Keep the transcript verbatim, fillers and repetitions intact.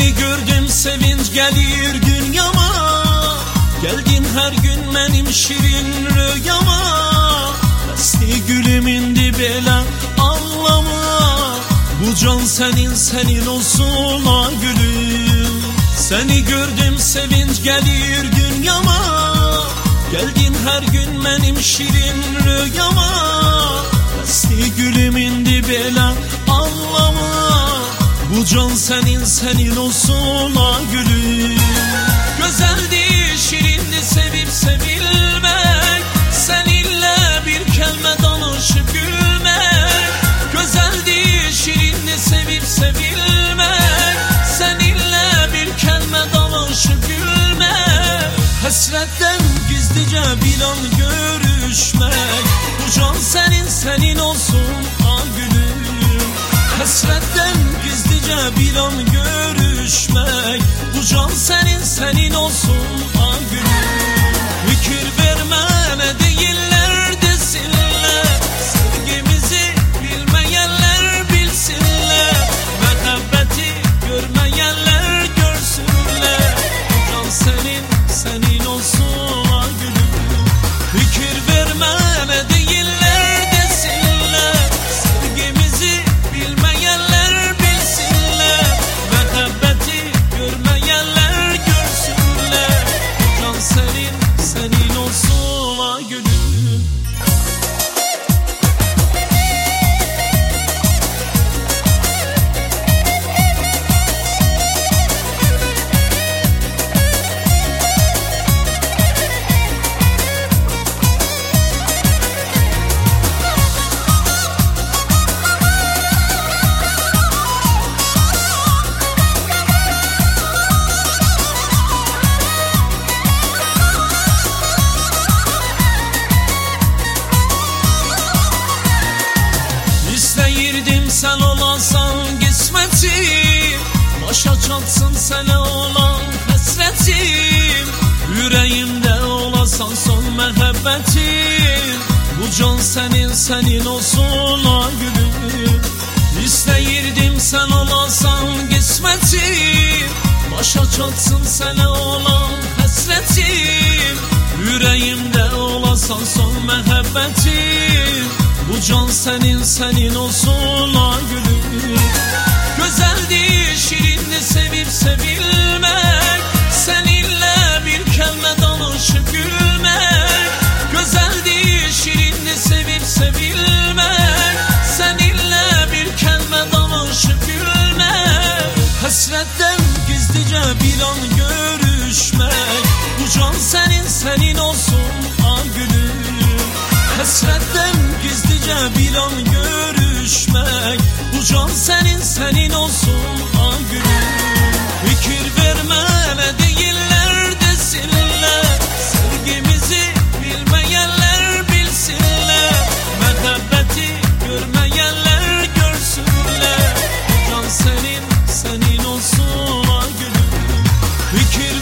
Seni gördüm sevinç gelir dünyama, geldin her gün benim şirin rüyama. Besti gülümün dibele ağlama, bu can senin senin olsun ha gülüm. Seni gördüm sevinç gelir dünyama, geldin her gün benim şirin rüyama. Besti gülümün dibele ağlama, bu can senin senin olsun ha gülüm. Güzeldi şirindi sevip sevilmek, seninle bir kelime danışıp gülmek. Güzeldi şirindi sevip sevilmek, seninle bir kelime danışıp gülmek. Hasretten gizlice bir an görüşmek, bu can senin senin olsun ha gülüm. Hasretten gizlice bir an görüşmek, bu can senin senin olsun ha gülüm. Fikir vermene değiller desinler, sevgimizi bilmeyenler bilsinler, muhabbeti görmeyenler görsünler, bu can senin senin olsun ha gülüm. Fikir vermene değiller desinler, sevgimizi bilmeyenler bilsinler, muhabbeti görmeyenler görsünler, bu can senin senin olsun ha gülüm. İsteyirdim sen olansan kısmetim, başa çatsın sana olan hasretim. Yüreğimde olasan son muhabbetim, bu can senin senin olsun ha gülüm. İsteyirdim sen olansan kısmetim, başa çatsın sana olan hasretim. Yüreğimde olasan son muhabbetim, bu can senin senin olsun ha gülüm. Güzeldi şirindi sevip sevilmek, seninle bir kelime danışıp gülmek. Güzeldi şirindi sevip sevilmek, seninle bir kelime danışıp gülmek. Hasretten gizlice bir an görüşmek, bu can senin senin olsun ha gülüm. Hasretten gizlice bir an görüşmek, bu can senin senin olsun ha gülüm. Fikir vermene değiller desinler, sevgimizi bilmeyenler bilsinler, muhabbeti görmeyenler görsünler, bu can senin senin olsun ha gülüm. Fikir